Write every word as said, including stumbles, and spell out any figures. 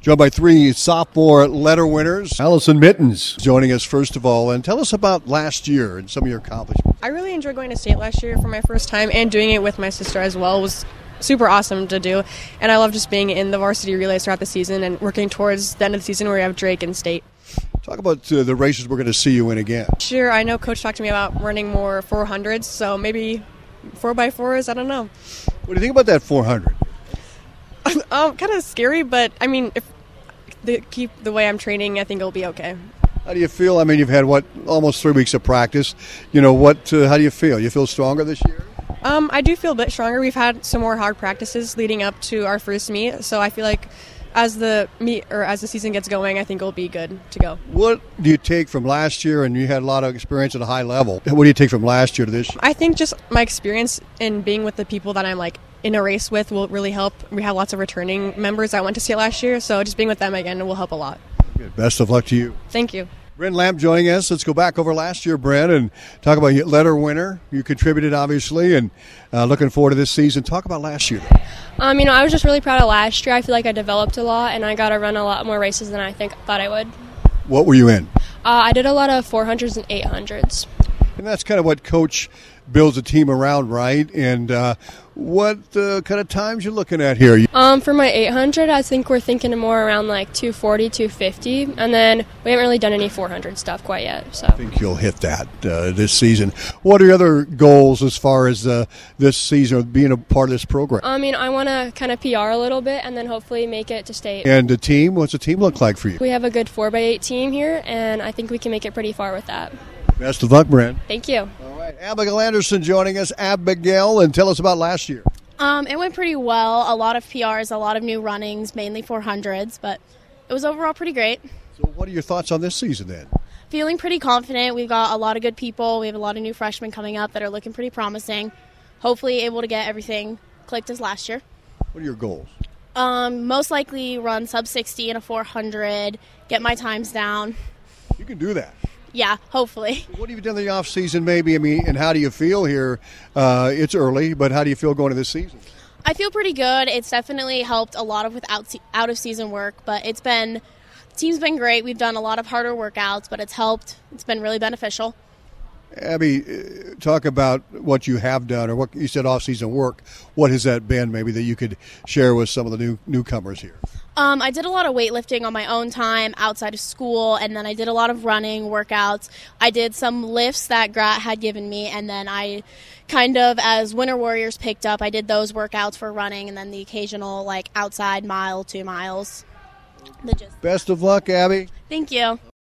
Joined by three sophomore letter winners. Allison Mittens joining us first of all. And tell us about last year and some of your accomplishments. I really enjoyed going to state last year for my first time, and doing it with my sister as well was super awesome to do. And I love just being in the varsity relays throughout the season and working towards the end of the season where we have Drake and state. Talk about uh, the races we're going to see you in again. Sure, I know Coach talked to me about running more four hundreds, so maybe four by fours, I don't know. What do you think about that four hundred? um, kind of scary, but I mean, if they keep the way I'm training, I think it'll be okay. How do you feel? I mean, you've had, what, almost three weeks of practice. You know, what? Uh, how do you feel? You feel stronger this year? Um, I do feel a bit stronger. We've had some more hard practices leading up to our first meet, so I feel like as the meet or as the season gets going, I think it'll be good to go. What do you take from last year? And you had a lot of experience at a high level. What do you take from last year to this year? I think just my experience in being with the people that I'm like in a race with will really help. We have lots of returning members that went to state last year, so just being with them again will help a lot. Good. Best of luck to you. Thank you. Bryn Lamp joining us. Let's go back over last year, Bryn, and talk about your letter winner. You contributed, obviously, and uh, looking forward to this season. Talk about last year. Um, you know, I was just really proud of last year. I feel like I developed a lot, and I got to run a lot more races than I think thought I would. What were you in? Uh, I did a lot of four hundreds and eight hundreds. And that's kind of what Coach builds a team around, right? And uh, what uh, kind of times you looking at here? Um, for my eight hundred, I think we're thinking more around like two forty, two fifty, and then we haven't really done any four hundred stuff quite yet. So I think you'll hit that uh, this season. What are your other goals as far as uh, this season or being a part of this program? I mean, I want to kind of P R a little bit and then hopefully make it to state. And the team, what's the team look like for you? We have a good four by eight team here, and I think we can make it pretty far with that. Best of luck, Bryn. Thank you. All right, Abigail Anderson joining us. Abigail, and tell us about last year. Um, it went pretty well. A lot of P Rs, a lot of new runnings, mainly four hundreds, but it was overall pretty great. So what are your thoughts on this season then? Feeling pretty confident. We've got a lot of good people. We have a lot of new freshmen coming up that are looking pretty promising. Hopefully able to get everything clicked as last year. What are your goals? Um, most likely run sub sixty in a four hundred, get my times down. You can do that. Yeah, hopefully. What have you done in the off season, maybe? I mean, and how do you feel here? Uh, it's early, but how do you feel going into this season? I feel pretty good. It's definitely helped a lot of with out, out of season work, but it's been the team's been great. We've done a lot of harder workouts, but it's helped. It's been really beneficial. Abby, talk about what you have done, or what you said off-season work. What has that been, maybe, that you could share with some of the new newcomers here? Um, I did a lot of weightlifting on my own time outside of school, and then I did a lot of running workouts. I did some lifts that Grat had given me, and then I kind of, as Winter Warriors picked up, I did those workouts for running, and then the occasional, like, outside mile, two miles. The gist. Best of luck, Abby. Thank you.